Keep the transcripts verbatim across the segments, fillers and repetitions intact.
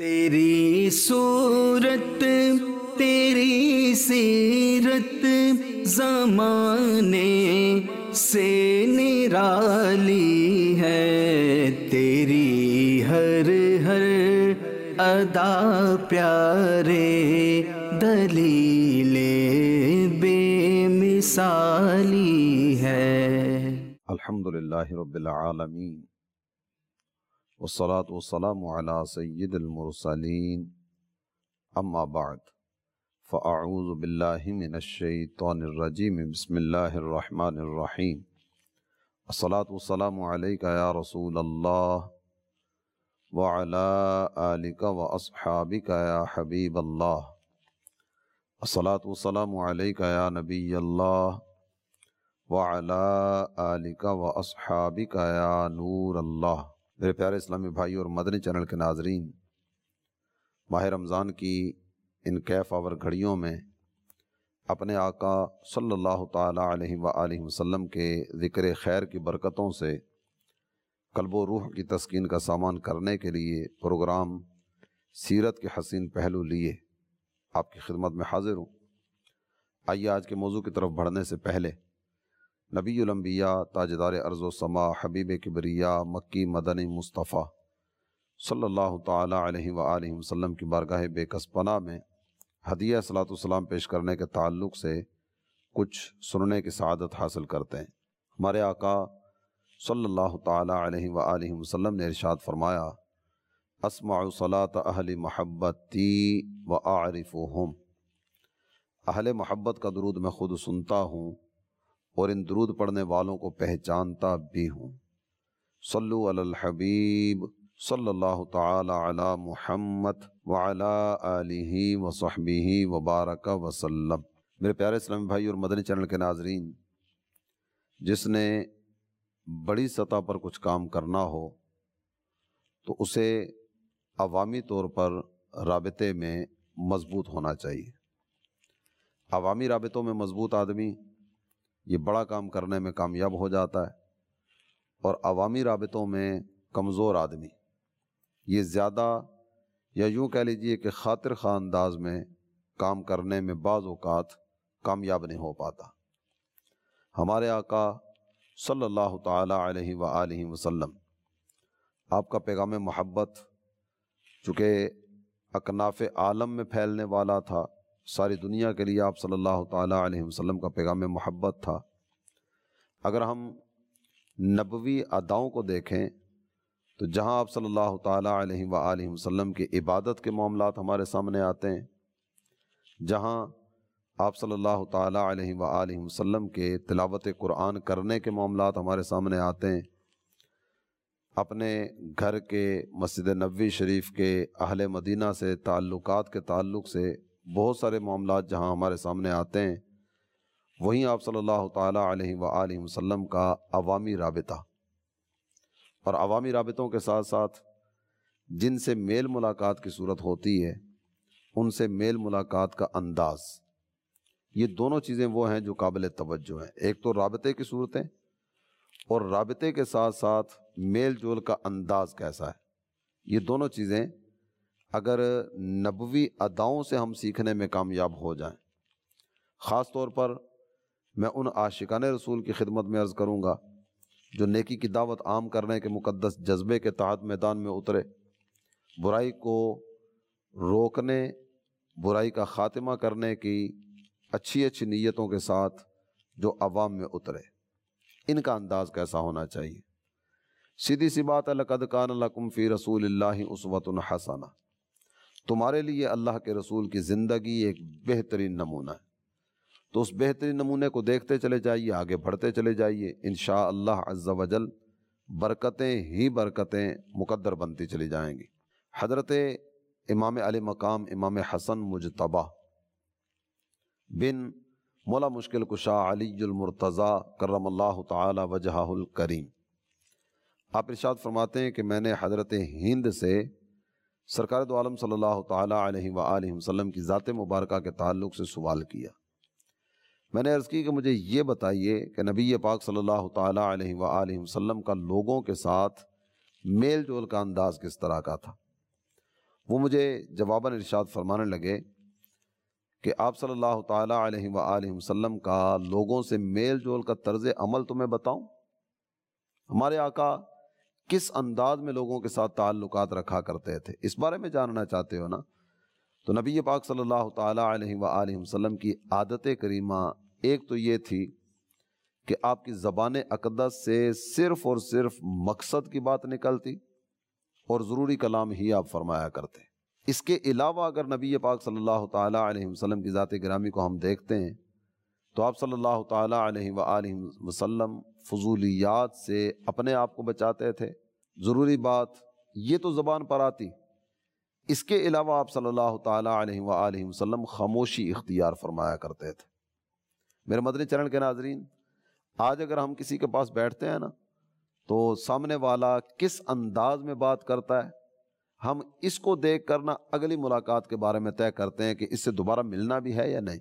تیری صورت تیری سیرت زمانے سے نرالی ہے، تیری ہر ہر ادا پیارے دلیل بے مثالی ہے۔ الحمدللہ رب العالمین والصلاة والسلام علی سید المرسلین، اما بعد فاعوذ باللہ من الشیطان الرجیم، بسم اللہ الرحمن الرحیم۔ الصلاة والسلام علیک یا رسول اللہ وعلی آلک واصحابک یا حبیب اللہ۔ الصلاة والسلام علیک یا نبی اللہ وعلی آلک واصحابک یا نور اللہ۔ میرے پیارے اسلامی بھائی اور مدنی چینل کے ناظرین، ماہ رمضان کی ان کیف آور گھڑیوں میں اپنے آقا صلی اللہ تعالیٰ علیہ وآلہ وسلم کے ذکر خیر کی برکتوں سے قلب و روح کی تسکین کا سامان کرنے کے لیے پروگرام سیرت کے حسین پہلو لیے آپ کی خدمت میں حاضر ہوں۔ آئیے آج کے موضوع کی طرف بڑھنے سے پہلے نبی الانبیاء تاجدار ارض و سما حبیب کبریا مکی مدنی مصطفیٰ صلی اللہ تعالیٰ علیہ وآلہ وسلم کی بارگاہ بے کس پناہ میں ہدیہ صلاۃ والسلام پیش کرنے کے تعلق سے کچھ سننے کی سعادت حاصل کرتے ہیں۔ ہمارے آقا صلی اللہ تعالیٰ علیہ وآلہ وسلم نے ارشاد فرمایا، اسمع صلاۃ اہل محبتی واعرفهم، اہل محبت کا درود میں خود سنتا ہوں اور ان درود پڑھنے والوں کو پہچانتا بھی ہوں۔ صلو علی الحبیب صلی اللہ تعالی علی محمد وعلی آلہ وصحبہ وبارک وسلم۔ میرے پیارے اسلامی بھائی اور مدنی چینل کے ناظرین، جس نے بڑی سطح پر کچھ کام کرنا ہو تو اسے عوامی طور پر رابطے میں مضبوط ہونا چاہیے۔ عوامی رابطوں میں مضبوط آدمی یہ بڑا کام کرنے میں کامیاب ہو جاتا ہے، اور عوامی رابطوں میں کمزور آدمی یہ زیادہ یا یوں کہہ لیجئے کہ خاطر خواہ انداز میں کام کرنے میں بعض اوقات کامیاب نہیں ہو پاتا۔ ہمارے آقا صلی اللہ تعالیٰ علیہ وآلہ وسلم، آپ کا پیغام محبت چونکہ اکناف عالم میں پھیلنے والا تھا، ساری دنیا کے لیے آپ صلی اللہ تعالیٰ علیہ وسلم کا پیغام محبت تھا۔ اگر ہم نبوی اداؤں کو دیکھیں تو جہاں آپ صلی اللہ تعالیٰ علیہ وآلہ وسلم کی عبادت کے معاملات ہمارے سامنے آتے ہیں، جہاں آپ صلی اللہ تعالیٰ علیہ وآلہ وسلم کے تلاوت قرآن کرنے کے معاملات ہمارے سامنے آتے ہیں، اپنے گھر کے مسجد نبوی شریف کے اہل مدینہ سے تعلقات کے تعلق سے بہت سارے معاملات جہاں ہمارے سامنے آتے ہیں، وہیں آپ صلی اللہ تعالیٰ علیہ وآلہ وسلم کا عوامی رابطہ، اور عوامی رابطوں کے ساتھ ساتھ جن سے میل ملاقات کی صورت ہوتی ہے ان سے میل ملاقات کا انداز، یہ دونوں چیزیں وہ ہیں جو قابل توجہ ہیں۔ ایک تو رابطے کی صورتیں، اور رابطے کے ساتھ ساتھ میل جول کا انداز کیسا ہے، یہ دونوں چیزیں اگر نبوی اداؤں سے ہم سیکھنے میں کامیاب ہو جائیں، خاص طور پر میں ان عاشقان رسول کی خدمت میں عرض کروں گا جو نیکی کی دعوت عام کرنے کے مقدس جذبے کے تحت میدان میں اترے، برائی کو روکنے، برائی کا خاتمہ کرنے کی اچھی اچھی نیتوں کے ساتھ جو عوام میں اترے، ان کا انداز کیسا ہونا چاہیے؟ سیدھی سی بات ہے، لَقَدْ كَانَ لَكُمْ فِي رَسُولِ اللَّهِ أُسْوَةٌ حَسَنَةٌ، تمہارے لیے اللہ کے رسول کی زندگی ایک بہترین نمونہ ہے۔ تو اس بہترین نمونے کو دیکھتے چلے جائیے، آگے بڑھتے چلے جائیے، انشاءاللہ عز و جل برکتیں ہی برکتیں مقدر بنتی چلی جائیں گی۔ حضرت امام علی مقام امام حسن مجتبیٰ بن مولا مشکل کشا علی المرتضیٰ کرم اللہ تعالی وجہہ الکریم، آپ ارشاد فرماتے ہیں کہ میں نے حضرت ہند سے سرکار دو عالم صلی اللہ تعالیٰ علیہ وآلہ وسلم کی ذات مبارکہ کے تعلق سے سوال کیا۔ میں نے عرض کی کہ مجھے یہ بتائیے کہ نبی پاک صلی اللہ تعالیٰ علیہ وآلہ وسلم کا لوگوں کے ساتھ میل جول کا انداز کس طرح کا تھا؟ وہ مجھے جواباً ارشاد فرمانے لگے کہ آپ صلی اللہ تعالیٰ علیہ وآلہ وسلم کا لوگوں سے میل جول کا طرز عمل تمہیں بتاؤں؟ ہمارے آقا کس انداز میں لوگوں کے ساتھ تعلقات رکھا کرتے تھے، اس بارے میں جاننا چاہتے ہو نا؟ تو نبی پاک صلی اللہ تعالیٰ علیہ وآلہ وسلم کی عادت کریمہ ایک تو یہ تھی کہ آپ کی زبان اقدس سے صرف اور صرف مقصد کی بات نکلتی اور ضروری کلام ہی آپ فرمایا کرتے۔ اس کے علاوہ اگر نبی پاک صلی اللہ تعالیٰ علیہ وسلم کی ذات گرامی کو ہم دیکھتے ہیں تو آپ صلی اللہ تعالیٰ علیہ وآلہ وسلم فضولیات سے اپنے آپ کو بچاتے تھے۔ ضروری بات یہ تو زبان پر آتی، اس کے علاوہ آپ صلی اللہ تعالیٰ علیہ وآلہ وسلم خاموشی اختیار فرمایا کرتے تھے۔ میرے مدنی چینل کے ناظرین، آج اگر ہم کسی کے پاس بیٹھتے ہیں نا تو سامنے والا کس انداز میں بات کرتا ہے، ہم اس کو دیکھ کر نا اگلی ملاقات کے بارے میں طے کرتے ہیں کہ اس سے دوبارہ ملنا بھی ہے یا نہیں۔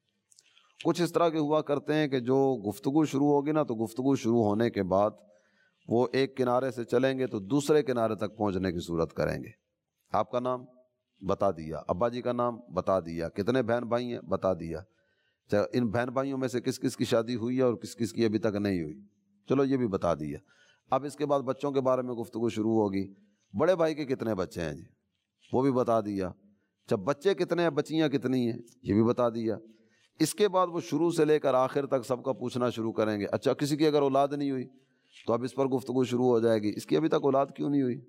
کچھ اس طرح کے ہوا کرتے ہیں کہ جو گفتگو شروع ہوگی نا تو گفتگو شروع ہونے کے بعد وہ ایک کنارے سے چلیں گے تو دوسرے کنارے تک پہنچنے کی صورت کریں گے۔ آپ کا نام بتا دیا، ابا جی کا نام بتا دیا، کتنے بہن بھائی ہیں بتا دیا، ان بہن بھائیوں میں سے کس کس کی شادی ہوئی ہے اور کس کس کی ابھی تک نہیں ہوئی، چلو یہ بھی بتا دیا۔ اب اس کے بعد بچوں کے بارے میں گفتگو شروع ہوگی، بڑے بھائی کے کتنے بچے ہیں جی، وہ بھی بتا دیا۔ جب بچے کتنے ہیں، بچیاں کتنی ہیں، یہ بھی بتا دیا۔ اس کے بعد وہ شروع سے لے کر آخر تک سب کا پوچھنا شروع کریں گے، اچھا کسی کی اگر اولاد نہیں ہوئی تو اب اس پر گفتگو شروع ہو جائے گی، اس کی ابھی تک اولاد کیوں نہیں ہوئی؟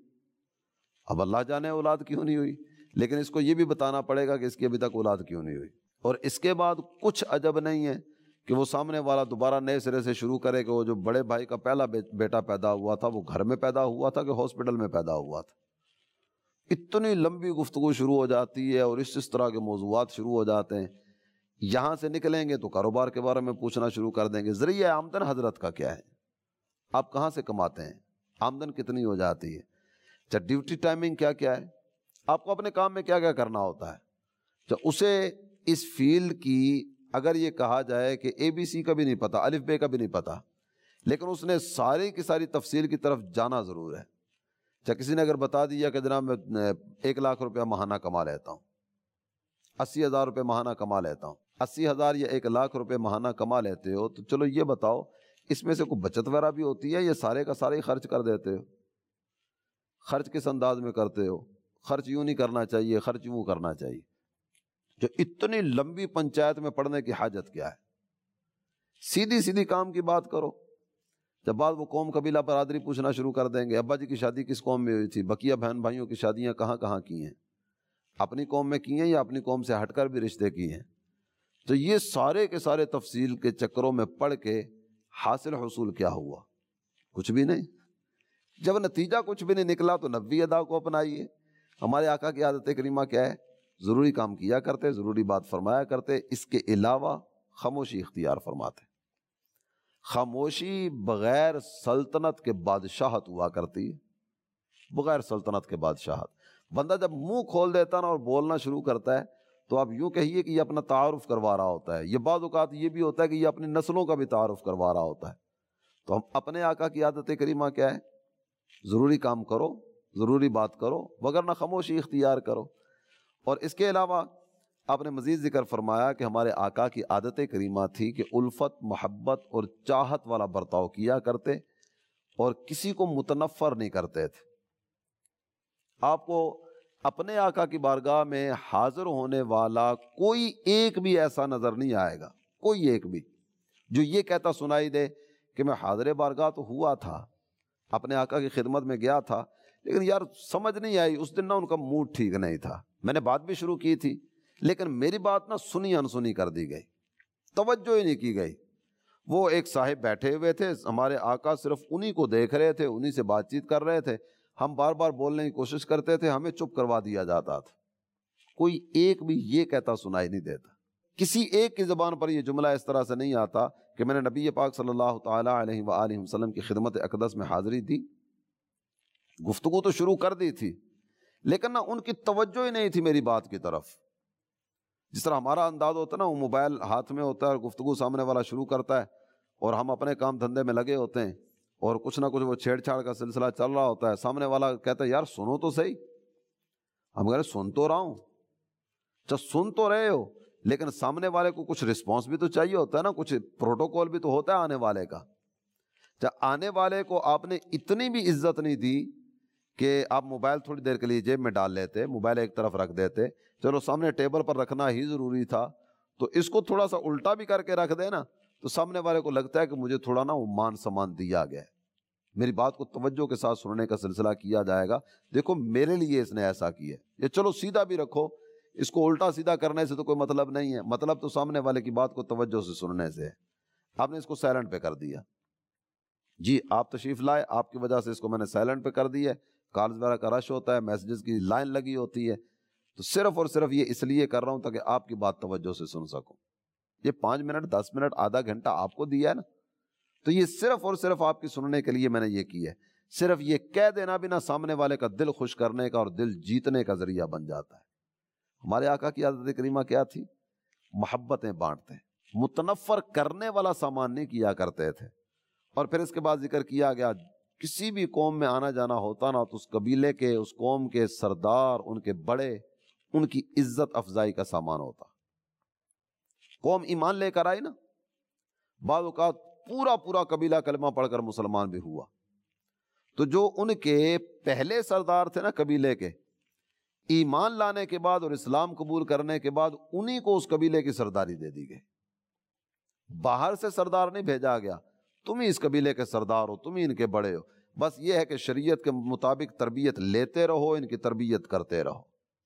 اب اللہ جانے اولاد کیوں نہیں ہوئی، لیکن اس کو یہ بھی بتانا پڑے گا کہ اس کی ابھی تک اولاد کیوں نہیں ہوئی۔ اور اس کے بعد کچھ عجب نہیں ہے کہ وہ سامنے والا دوبارہ نئے سرے سے شروع کرے کہ وہ جو بڑے بھائی کا پہلا بیٹا پیدا ہوا تھا وہ گھر میں پیدا ہوا تھا کہ ہاسپٹل میں پیدا ہوا تھا۔ اتنی لمبی گفتگو شروع ہو جاتی ہے اور اس اس طرح کے موضوعات شروع ہو جاتے ہیں۔ یہاں سے نکلیں گے تو کاروبار کے بارے میں پوچھنا شروع کر دیں گے، ذریعہ آمدن حضرت کا کیا ہے، آپ کہاں سے کماتے ہیں، آمدن کتنی ہو جاتی ہے، اچھا ڈیوٹی ٹائمنگ کیا کیا ہے، آپ کو اپنے کام میں کیا کیا کرنا ہوتا ہے۔ اچھا اسے اس فیلڈ کی اگر یہ کہا جائے کہ اے بی سی کا بھی نہیں پتا، الف بے کا بھی نہیں پتا، لیکن اس نے ساری کی ساری تفصیل کی طرف جانا ضرور ہے۔ اچھا کسی نے اگر بتا دیا کہ جناب میں ایک لاکھ روپیہ ماہانہ کما لیتا ہوں، اسی ہزار روپے ماہانہ کما لیتا ہوں، اسی ہزار یا ایک لاکھ روپے ماہانہ کما لیتے ہو تو چلو یہ بتاؤ اس میں سے کوئی بچت وغیرہ بھی ہوتی ہے یا سارے کا سارے ہی خرچ کر دیتے ہو؟ خرچ کس انداز میں کرتے ہو؟ خرچ یوں نہیں کرنا چاہیے، خرچ یوں کرنا چاہیے۔ جو اتنی لمبی پنچایت میں پڑھنے کی حاجت کیا ہے، سیدھی سیدھی کام کی بات کرو۔ جب بعد وہ قوم قبیلہ برادری پوچھنا شروع کر دیں گے، ابا جی کی شادی کس قوم میں ہوئی تھی، بقیہ بہن بھائیوں کی شادیاں کہاں کہاں کی ہیں، اپنی قوم میں کی ہیں یا اپنی قوم سے ہٹ کر بھی رشتے کی ہیں۔ تو یہ سارے کے سارے تفصیل کے چکروں میں پڑھ کے حاصل حصول کیا ہوا؟ کچھ بھی نہیں۔ جب نتیجہ کچھ بھی نہیں نکلا تو نبوی ادا کو اپنائیے۔ ہمارے آقا کی عادت کریمہ کیا ہے؟ ضروری کام کیا کرتے، ضروری بات فرمایا کرتے، اس کے علاوہ خاموشی اختیار فرماتے۔ خاموشی بغیر سلطنت کے بادشاہت ہوا کرتی ہے، بغیر سلطنت کے بادشاہت۔ بندہ جب منہ کھول دیتا نا اور بولنا شروع کرتا ہے تو آپ یوں کہیے کہ یہ اپنا تعارف کروا رہا ہوتا ہے، یہ بعض اوقات یہ بھی ہوتا ہے کہ یہ اپنی نسلوں کا بھی تعارف کروا رہا ہوتا ہے۔ تو ہم اپنے آقا کی عادت کریمہ کیا ہے؟ ضروری کام کرو، ضروری بات کرو، وگرنہ خاموشی اختیار کرو۔ اور اس کے علاوہ آپ نے مزید ذکر فرمایا کہ ہمارے آقا کی عادت کریمہ تھی کہ الفت، محبت اور چاہت والا برتاؤ کیا کرتے اور کسی کو متنفر نہیں کرتے تھے۔ آپ کو اپنے آقا کی بارگاہ میں حاضر ہونے والا کوئی ایک بھی ایسا نظر نہیں آئے گا، کوئی ایک بھی جو یہ کہتا سنائی دے کہ میں حاضر بارگاہ تو ہوا تھا، اپنے آقا کی خدمت میں گیا تھا، لیکن یار سمجھ نہیں آئی اس دن، نہ ان کا موڈ ٹھیک نہیں تھا، میں نے بات بھی شروع کی تھی لیکن میری بات نہ سنی انسنی کر دی گئی، توجہ ہی نہیں کی گئی۔ وہ ایک صاحب بیٹھے ہوئے تھے، ہمارے آقا صرف انہی کو دیکھ رہے تھے، انہی سے بات چیت کر رہے تھے، ہم بار بار بولنے کی کوشش کرتے تھے، ہمیں چپ کروا دیا جاتا تھا۔ کوئی ایک بھی یہ کہتا سنائی نہیں دیتا، کسی ایک کی زبان پر یہ جملہ اس طرح سے نہیں آتا کہ میں نے نبی پاک صلی اللہ تعالیٰ علیہ وآلہ وسلم کی خدمت اقدس میں حاضری دی، گفتگو تو شروع کر دی تھی لیکن نہ ان کی توجہ ہی نہیں تھی میری بات کی طرف۔ جس طرح ہمارا انداز ہوتا ہے نا، وہ موبائل ہاتھ میں ہوتا ہے اور گفتگو سامنے والا شروع کرتا ہے اور ہم اپنے کام دھندے میں لگے ہوتے ہیں اور کچھ نہ کچھ وہ چھیڑ چھاڑ کا سلسلہ چل رہا ہوتا ہے، سامنے والا کہتا ہے یار سنو تو صحیح، ہم کہہ رہے سن تو رہا ہوں، اچھا سن تو رہے ہو لیکن سامنے والے کو کچھ رسپانس بھی تو چاہیے ہوتا ہے نا، کچھ پروٹوکول بھی تو ہوتا ہے آنے والے کا۔ اچھا آنے والے کو آپ نے اتنی بھی عزت نہیں دی کہ آپ موبائل تھوڑی دیر کے لیے جیب میں ڈال لیتے، موبائل ایک طرف رکھ دیتے، چلو سامنے ٹیبل پر رکھنا ہی ضروری تھا تو اس کو تھوڑا سا الٹا بھی کر کے رکھ دے نا، تو سامنے والے کو لگتا ہے کہ مجھے تھوڑا نا وہ مان سمان دیا گیا ہے، میری بات کو توجہ کے ساتھ سننے کا سلسلہ کیا جائے گا، دیکھو میرے لیے اس نے ایسا کیا ہے، یہ چلو سیدھا بھی رکھو، اس کو الٹا سیدھا کرنے سے تو کوئی مطلب نہیں ہے، مطلب تو سامنے والے کی بات کو توجہ سے سننے سے ہے۔ آپ نے اس کو سائلنٹ پہ کر دیا، جی آپ تشریف لائے، آپ کی وجہ سے اس کو میں نے سائلنٹ پہ کر دیا ہے، کالز وغیرہ کا رش ہوتا ہے، میسیجز کی لائن لگی ہوتی ہے، تو صرف اور صرف یہ اس لیے کر رہا ہوں تاکہ آپ کی بات توجہ سے سن سکوں۔ یہ پانچ منٹ دس منٹ آدھا گھنٹہ آپ کو دیا ہے نا، تو یہ صرف اور صرف آپ کی سننے کے لیے میں نے یہ کی ہے، صرف یہ کہہ دینا بھی نہ سامنے والے کا دل خوش کرنے کا اور دل جیتنے کا ذریعہ بن جاتا ہے۔ ہمارے آقا کی عادت کریمہ کیا تھی؟ محبتیں بانٹتے، متنفر کرنے والا سامان نہیں کیا کرتے تھے۔ اور پھر اس کے بعد ذکر کیا گیا کسی بھی قوم میں آنا جانا ہوتا نا تو اس قبیلے کے، اس قوم کے سردار، ان کے بڑے، ان کی عزت افزائی کا سامان ہوتا۔ قوم ایمان لے کر آئی نا، بعض اوقات پورا پورا قبیلہ کلمہ پڑھ کر مسلمان بھی ہوا، تو جو ان کے پہلے سردار تھے نا قبیلے کے، ایمان لانے کے بعد اور اسلام قبول کرنے کے بعد انہی کو اس قبیلے کی سرداری دے دی گئی، باہر سے سردار نہیں بھیجا گیا، تم ہی اس قبیلے کے سردار ہو، تم ہی ان کے بڑے ہو، بس یہ ہے کہ شریعت کے مطابق تربیت لیتے رہو، ان کی تربیت کرتے رہو۔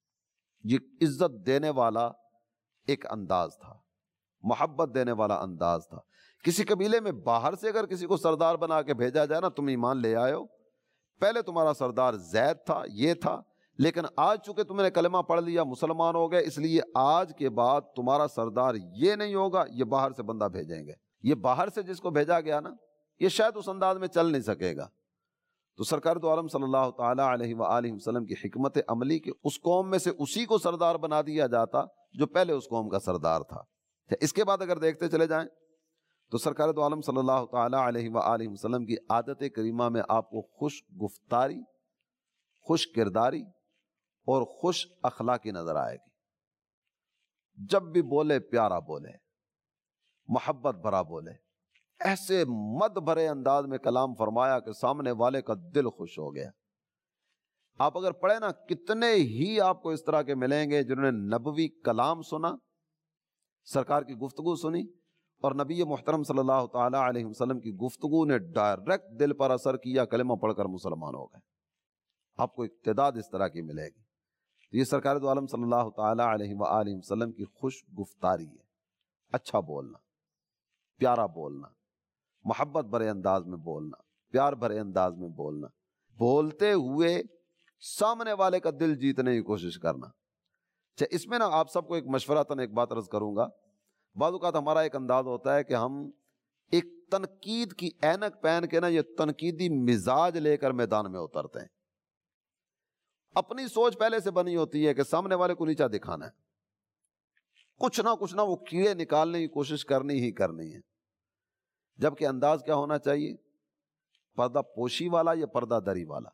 یہ عزت دینے والا ایک انداز تھا، محبت دینے والا انداز تھا۔ کسی قبیلے میں باہر سے اگر کسی کو سردار بنا کے بھیجا جائے نا، تم ایمان لے آئے ہو، پہلے تمہارا سردار زید تھا، یہ تھا، لیکن آج چونکہ تم نے کلمہ پڑھ لیا، مسلمان ہو گئے، اس لیے آج کے بعد تمہارا سردار یہ نہیں ہوگا، یہ باہر سے بندہ بھیجیں گے۔ یہ باہر سے جس کو بھیجا گیا نا، یہ شاید اس انداز میں چل نہیں سکے گا، تو سرکار دو عالم صلی اللہ تعالی علیہ وآلہ وسلم کی حکمت عملی کے اس قوم میں سے اسی کو سردار بنا دیا جاتا جو پہلے اس قوم کا سردار تھا۔ اس کے بعد اگر دیکھتے چلے جائیں تو سرکار دو عالم صلی اللہ تعالی علیہ وآلہ وسلم کی عادت کریمہ میں آپ کو خوش گفتاری، خوش کرداری اور خوش اخلاقی نظر آئے گی۔ جب بھی بولے پیارا بولے، محبت بھرا بولے، ایسے مد بھرے انداز میں کلام فرمایا کہ سامنے والے کا دل خوش ہو گیا۔ آپ اگر پڑھیں نا، کتنے ہی آپ کو اس طرح کے ملیں گے جنہوں نے نبوی کلام سنا، سرکار کی گفتگو سنی، اور نبی محترم صلی اللہ تعالی علیہ وسلم کی گفتگو نے ڈائریکٹ دل پر اثر کیا، کلمہ پڑھ کر مسلمان ہو گئے۔ آپ کو ایک تعداد اس طرح کی ملے گی۔ تو یہ سرکار دو عالم صلی اللہ تعالی علیہ وآلہ وسلم کی خوش گفتاری ہے، اچھا بولنا، پیارا بولنا، محبت بھرے انداز میں بولنا، پیار بھرے انداز میں بولنا، بولتے ہوئے سامنے والے کا دل جیتنے کی کوشش کرنا۔ اچھا اس میں نا آپ سب کو ایک مشورتاً ایک بات عرض کروں گا، بعض اوقات ہمارا ایک انداز ہوتا ہے کہ ہم ایک تنقید کی اینک پہن کے نا یہ تنقیدی مزاج لے کر میدان میں اترتے ہیں، اپنی سوچ پہلے سے بنی ہوتی ہے کہ سامنے والے کو نیچا دکھانا ہے، کچھ نہ کچھ نہ وہ کیڑے نکالنے کی کوشش کرنی ہی کرنی ہے، جبکہ انداز کیا ہونا چاہیے؟ پردہ پوشی والا یا پردہ دری والا۔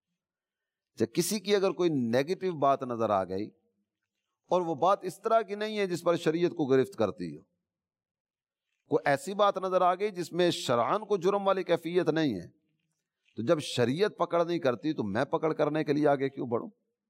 جب کسی کی اگر کوئی نیگیٹو بات نظر آ گئی اور وہ بات اس طرح کی نہیں ہے جس پر شریعت کو گرفت کرتی ہو، کوئی ایسی بات نظر آ گئی جس میں شرعاً کو جرم والی کیفیت نہیں ہے، تو جب شریعت پکڑ نہیں کرتی تو میں پکڑ کرنے کے لیے آگے کیوں بڑھوں؟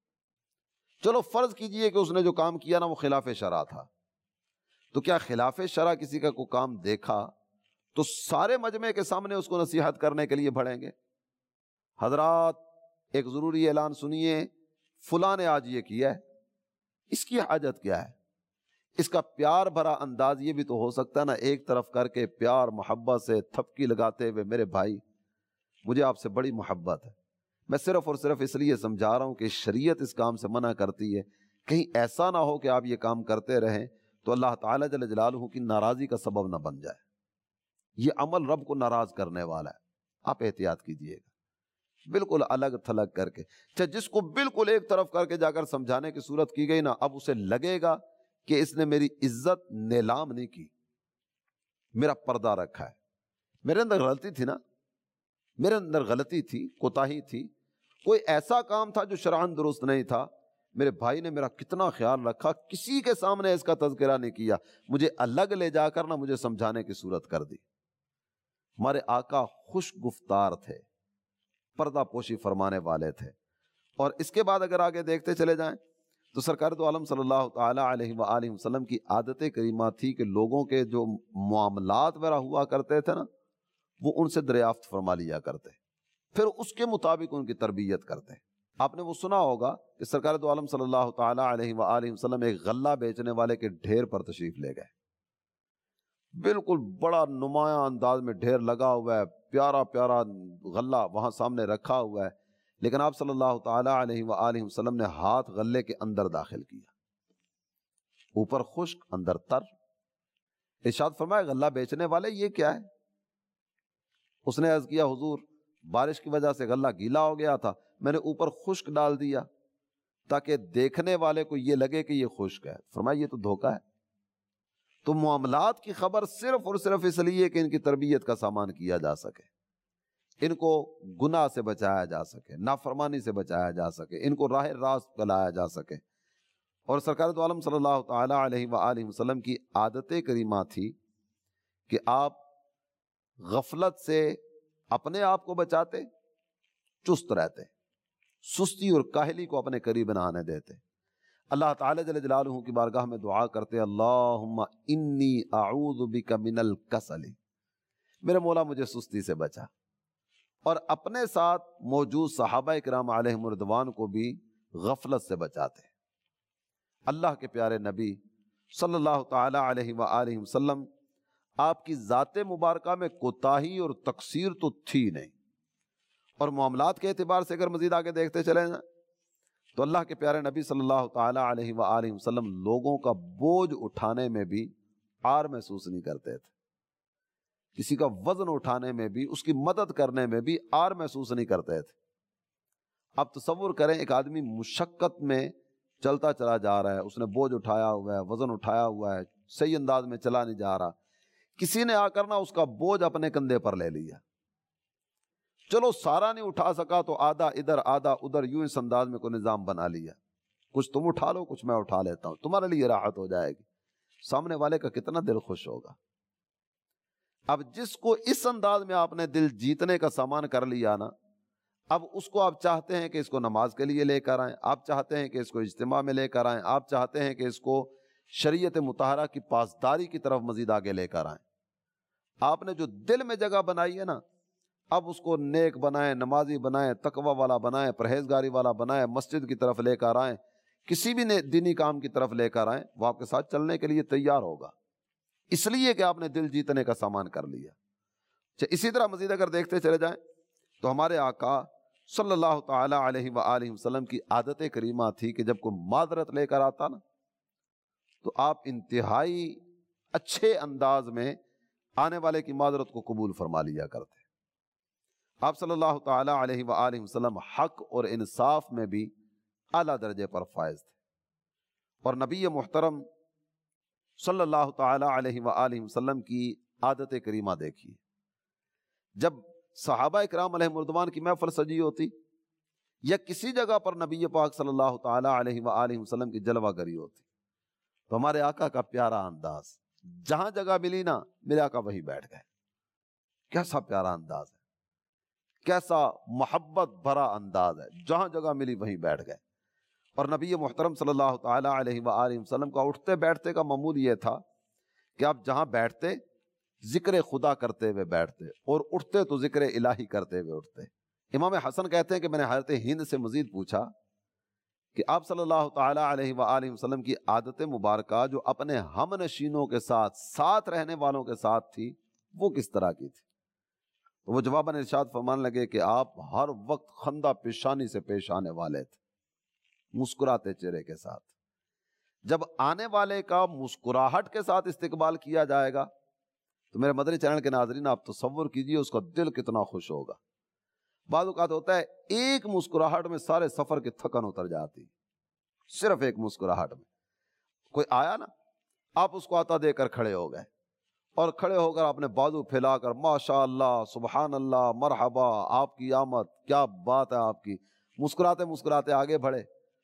چلو فرض کیجئے کہ اس نے جو کام کیا نا وہ خلاف شرع تھا، تو کیا خلاف شرع کسی کا کوئی کام دیکھا تو سارے مجمع کے سامنے اس کو نصیحت کرنے کے لیے بڑھیں گے؟ حضرات ایک ضروری اعلان سنیے، فلاں نے آج یہ کیا ہے، اس کی حاجت کیا ہے؟ اس کا پیار بھرا انداز یہ بھی تو ہو سکتا ہے نا، ایک طرف کر کے پیار محبت سے تھپکی لگاتے ہوئے، میرے بھائی مجھے آپ سے بڑی محبت ہے، میں صرف اور صرف اس لیے سمجھا رہا ہوں کہ شریعت اس کام سے منع کرتی ہے، کہیں ایسا نہ ہو کہ آپ یہ کام کرتے رہیں تو اللہ تعالیٰ جل جلالہ کی ناراضی کا سبب نہ بن جائے، یہ عمل رب کو ناراض کرنے والا ہے، آپ احتیاط کیجئے گا، بالکل الگ تھلگ کر کے۔ اچھا جس کو بالکل ایک طرف کر کے جا کر سمجھانے کی صورت کی گئی نا، اب اسے لگے گا کہ اس نے میری عزت نیلام نہیں کی، میرا پردہ رکھا ہے، میرے اندر غلطی تھی نا، میرے اندر غلطی تھی، کوتاہی تھی، کوئی ایسا کام تھا جو شرعاً درست نہیں تھا، میرے بھائی نے میرا کتنا خیال رکھا، کسی کے سامنے اس کا تذکرہ نہیں کیا، مجھے الگ لے جا کر نہ مجھے سمجھانے کی صورت کر دی۔ ہمارے آقا خوش گفتار تھے، پردہ پوشی فرمانے والے تھے۔ اور اس کے بعد اگر آگے دیکھتے چلے جائیں تو سرکار دو عالم صلی اللہ تعالی علیہ وآلہ وسلم کی عادت کریمہ تھی کہ لوگوں کے جو معاملات وغیرہ ہوا کرتے تھے نا، وہ ان سے دریافت فرما لیا کرتے، پھر اس کے مطابق ان کی تربیت کرتے۔ آپ نے وہ سنا ہوگا کہ سرکار دو عالم صلی اللہ تعالی علیہ وآلہ وسلم ایک غلہ بیچنے والے کے ڈھیر پر تشریف لے گئے، بالکل بڑا نمایاں انداز میں ڈھیر لگا ہوا ہے، پیارا پیارا غلہ وہاں سامنے رکھا ہوا ہے، لیکن آپ صلی اللہ تعالی علیہ وآلہ وسلم نے ہاتھ غلے کے اندر داخل کیا، اوپر خشک اندر تر۔ ارشاد فرمایا غلہ بیچنے والے یہ کیا ہے؟ اس نے عرض کیا حضور بارش کی وجہ سے غلہ گیلا ہو گیا تھا، میں نے اوپر خشک ڈال دیا تاکہ دیکھنے والے کو یہ لگے کہ یہ خشک ہے۔ فرمایا یہ تو دھوکہ ہے۔ تو معاملات کی خبر صرف اور صرف اس لیے کہ ان کی تربیت کا سامان کیا جا سکے، ان کو گناہ سے بچایا جا سکے، نافرمانی سے بچایا جا سکے، ان کو راہ راست پلایا جا سکے۔ اور سرکار دو عالم صلی اللہ تعالی علیہ وآلہ وسلم کی عادت کریمہ تھی کہ آپ غفلت سے اپنے آپ کو بچاتے، چست رہتے، سستی اور کاہلی کو اپنے قریب نہ آنے دیتے۔ اللہ تعالی جل جلالہ کی بارگاہ میں دعا کرتے اللہم انی اعوذ بک من الکسل، میرے مولا مجھے سستی سے بچا۔ اور اپنے ساتھ موجود صحابہ کرام علیہم رضوان کو بھی غفلت سے بچاتے۔ اللہ کے پیارے نبی صلی اللہ تعالی علیہ وآلہ وسلم آپ کی ذات مبارکہ میں کوتاہی اور تقصیر تو تھی نہیں، اور معاملات کے اعتبار سے اگر مزید آگے دیکھتے چلیں تو اللہ کے پیارے نبی صلی اللہ تعالی علیہ وآلہ وسلم لوگوں کا بوجھ اٹھانے میں بھی عار محسوس نہیں کرتے تھے، کسی کا وزن اٹھانے میں بھی، اس کی مدد کرنے میں بھی عار محسوس نہیں کرتے تھے۔ اب تصور کریں ایک آدمی مشقت میں چلتا چلا جا رہا ہے، اس نے بوجھ اٹھایا ہوا ہے، وزن اٹھایا ہوا ہے، صحیح انداز میں چلا نہیں جا رہا، کسی نے آ کر نہ اس کا بوجھ اپنے کندھے پر لے لیا، چلو سارا نہیں اٹھا سکا تو آدھا ادھر آدھا ادھر، یوں اس انداز میں کوئی نظام بنا لیا، کچھ تم اٹھا لو کچھ میں اٹھا لیتا ہوں، تمہارے لیے راحت ہو جائے گی، سامنے والے کا کتنا دل خوش ہوگا۔ اب جس کو اس انداز میں آپ نے دل جیتنے کا سامان کر لیا نا، اب اس کو آپ چاہتے ہیں کہ اس کو نماز کے لیے لے کر آئیں، آپ چاہتے ہیں کہ اس کو اجتماع میں لے کر آئیں، آپ چاہتے ہیں کہ اس کو شریعت مطہرہ کی پاسداری کی طرف مزید آگے لے کر آئیں۔ آپ نے جو دل میں جگہ بنائی ہے نا، اب اس کو نیک بنائیں، نمازی بنائیں، تقوی والا بنائیں، پرہیزگاری والا بنائیں، مسجد کی طرف لے کر آئیں، کسی بھی دینی کام کی طرف لے کر آئیں، وہ آپ کے ساتھ چلنے کے لیے تیار ہوگا، اس لیے کہ آپ نے دل جیتنے کا سامان کر لیا۔ اسی طرح مزید اگر دیکھتے چلے جائیں تو ہمارے آقا صلی اللہ تعالی علیہ وآلہ وسلم کی عادت کریمہ تھی کہ جب کوئی معذرت لے کر آتا نا تو آپ انتہائی اچھے انداز میں آنے والے کی معذرت کو قبول فرما لیا کرتے۔ آپ صلی اللہ تعالی علیہ وآلہ وسلم حق اور انصاف میں بھی اعلیٰ درجے پر فائز تھے، اور نبی محترم صلی اللہ تعالی علیہ وآلہ وسلم کی عادت کریمہ دیکھیے، جب صحابہ اکرام علیہ رضوان کی محفل سجی ہوتی یا کسی جگہ پر نبی پاک صلی اللہ تعالی علیہ وآلہ وسلم کی جلوہ گری ہوتی تو ہمارے آقا کا پیارا انداز، جہاں جگہ ملی نا میرے آقا وہی بیٹھ گئے، کیسا پیارا انداز ہے، کیسا محبت بھرا انداز ہے، جہاں جگہ ملی وہیں بیٹھ گئے۔ اور نبی محترم صلی اللہ تعالی علیہ وآلہ وسلم کا اٹھتے بیٹھتے کا معمول یہ تھا کہ آپ جہاں بیٹھتے ذکر خدا کرتے ہوئے بیٹھتے اور اٹھتے تو ذکر الہی کرتے ہوئے اٹھتے۔ امام حسن کہتے ہیں کہ میں نے حضرت ہند سے مزید پوچھا کہ آپ صلی اللہ تعالی علیہ وآلہ وسلم کی عادت مبارکہ جو اپنے ہم نشینوں کے ساتھ ساتھ رہنے والوں کے ساتھ تھی وہ کس طرح کی تھی؟ تو وہ جواباً ارشاد فرمانے لگے کہ آپ ہر وقت خندہ پیشانی سے پیش آنے والے تھے، مسکراتے چہرے کے ساتھ۔ جب آنے والے کا مسکراہٹ کے ساتھ استقبال کیا جائے گا تو میرے مدنی چینل کے ناظرین آپ تصور کیجئے اس کا دل کتنا خوش ہوگا۔ بعض اوقات ہوتا ہے ایک مسکراہٹ میں سارے سفر کی تھکن اتر جاتی، صرف ایک مسکراہٹ میں۔ کوئی آیا نا، آپ اس کو عطا دے کر کھڑے ہو گئے، اور کھڑے ہو کر آپ نے بازو پھیلا کر ماشاء اللہ سبحان اللہ مرحبا، آپ کی آمد، کیا بات ہے آپ کی، مسکراتے مسکراتے آگے بڑھے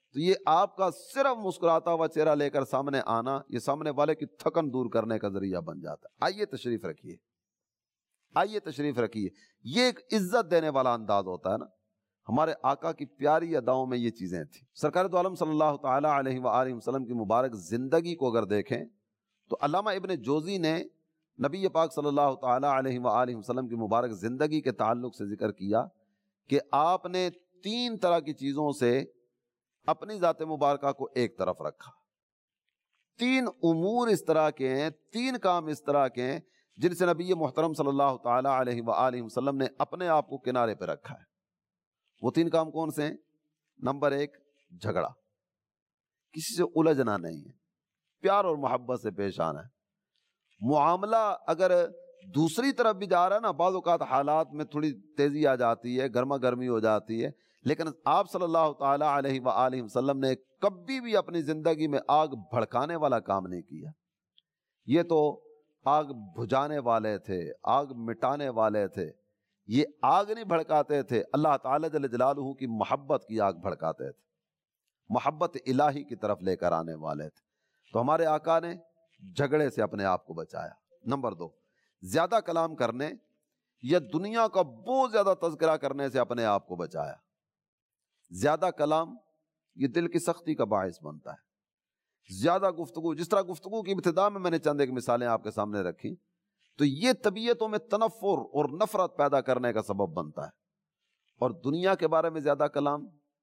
تو یہ آپ کا صرف مسکراتا ہوا چہرہ لے کر سامنے آنا، یہ سامنے والے کی تھکن دور کرنے کا ذریعہ بن جاتا ہے۔ آئیے تشریف رکھیے، آئیے تشریف رکھیے۔ یہ ایک عزت دینے والا انداز ہوتا ہے نا۔ ہمارے آقا کی پیاری اداؤں میں یہ چیزیں تھیں۔ سرکار دو عالم صلی اللہ تعالیٰ علیہ وآلہ وسلم کی مبارک زندگی کو اگر دیکھیں تو علامہ ابن جوزی نے نبی پاک صلی اللہ تعالیٰ علیہ وآلہ وسلم کی مبارک زندگی کے تعلق سے ذکر کیا کہ آپ نے تین طرح کی چیزوں سے اپنی ذات مبارکہ کو ایک طرف رکھا۔ تین امور اس طرح کے ہیں، تین کام اس طرح کے ہیں جن سے نبی محترم صلی اللہ تعالیٰ علیہ وآلہ وسلم نے اپنے آپ کو کنارے پہ رکھا ہے۔ وہ تین کام کون سے ہیں؟ نمبر ایک، جھگڑا، کسی سے الجھنا نہیں ہے، پیار اور محبت سے پیش آنا ہے۔ معاملہ اگر دوسری طرف بھی جا رہا ہے نا، بعض اوقات حالات میں تھوڑی تیزی آ جاتی ہے، گرما گرمی ہو جاتی ہے، لیکن آپ صلی اللہ تعالیٰ علیہ وآلہ وسلم نے کبھی بھی اپنی زندگی میں آگ بھڑکانے والا کام نہیں کیا۔ یہ تو آگ بجھانے والے تھے، آگ مٹانے والے تھے، یہ آگ نہیں بھڑکاتے تھے، اللہ تعالیٰ جل جلالہ کی محبت کی آگ بھڑکاتے تھے، محبت الہی کی طرف لے کر آنے والے تھے۔ تو ہمارے آقا نے جھگڑے سے اپنے آپ کو بچایا۔ نمبر دو، زیادہ کلام کرنے یا دنیا کا بہت زیادہ تذکرہ کرنے سے اپنے آپ کو بچایا۔ زیادہ کلام یہ دل کی سختی کا باعث بنتا ہے۔ زیادہ گفتگو، جس طرح گفتگو کی ابتدا میں میں نے چند ایک مثالیں آپ کے سامنے رکھی، تو یہ طبیعتوں میں تنفر اور نفرت پیدا کرنے کا سبب بنتا ہے۔ اور دنیا کے بارے میں زیادہ کلام،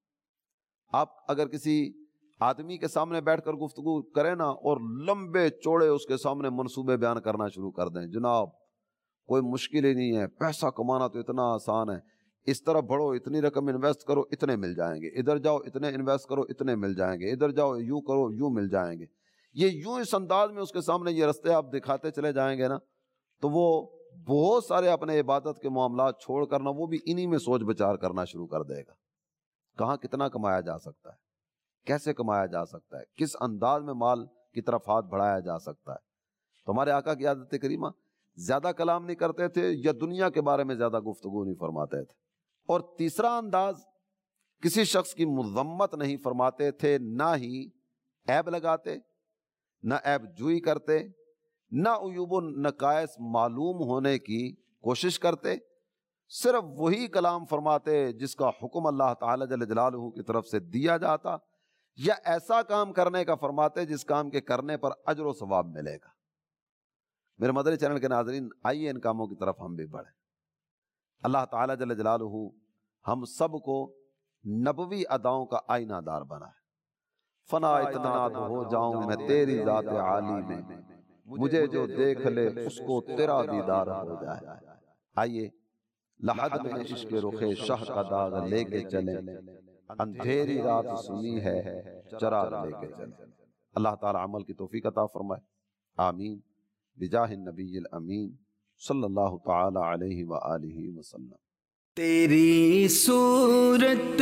آپ اگر کسی آدمی کے سامنے بیٹھ کر گفتگو کریں نا اور لمبے چوڑے اس کے سامنے منصوبے بیان کرنا شروع کر دیں، جناب کوئی مشکل ہی نہیں ہے، پیسہ کمانا تو اتنا آسان ہے، اس طرح بڑھو، اتنی رقم انویسٹ کرو، اتنے مل جائیں گے، ادھر جاؤ اتنے انویسٹ کرو، اتنے مل جائیں گے، ادھر جاؤ یوں کرو، یوں مل جائیں گے۔ یہ یوں اس انداز میں اس کے سامنے یہ رستے آپ دکھاتے چلے جائیں گے نا، تو وہ بہت سارے اپنے عبادت کے معاملات چھوڑ کرنا وہ بھی انہی میں سوچ بچار کرنا شروع کر دے گا۔ کہاں کتنا کمایا جا سکتا ہے، کیسے کمایا جا سکتا ہے، کس انداز میں مال کی طرف ہاتھ بڑھایا جا سکتا ہے۔ تو ہمارے آقا کی عادت کریمہ زیادہ کلام نہیں کرتے تھے یا دنیا کے بارے میں زیادہ گفتگو نہیں فرماتے تھے۔ اور تیسرا انداز، کسی شخص کی مذمت نہیں فرماتے تھے، نہ ہی عیب لگاتے، نہ عیب جوئی کرتے، نہ عیوب و نقائص معلوم ہونے کی کوشش کرتے، صرف وہی کلام فرماتے جس کا حکم اللہ تعالی جل جلالہ کی طرف سے دیا جاتا، یا ایسا کام کرنے کا فرماتے جس کام کے کرنے پر اجر و ثواب ملے گا۔ میرے مدنی چینل کے ناظرین، آئیے ان کاموں کی طرف ہم بھی بڑھیں۔ اللہ تعالی جل جلالہ ہم سب کو نبوی اداؤں کا آئینہ دار بنا ہے۔ فنا اتنا تو ہو جاؤں میں تیری ذات عالی میں، مجھے جو دیکھ لے اس کو تیرا دیدار ہو جائے۔ آئیے لحد میں عشق رخ شہ کا داغ لے کے چلیں، اندھیری رات سنی ہے چراغ لے کے چلیں۔ اللہ تعالی عمل کی توفیق عطا فرمائے، آمین، بجاہ النبی الامین صلی اللہ تعالی علیہ وآلہ وسلم۔ تیری صورت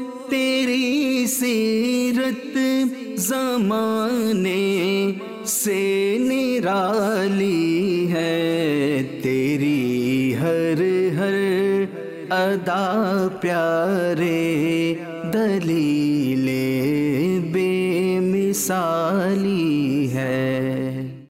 تیری سیرت زمانے سے نرالی ہے، تیری ہر ہر ادا پیارے دلیل بے مثالی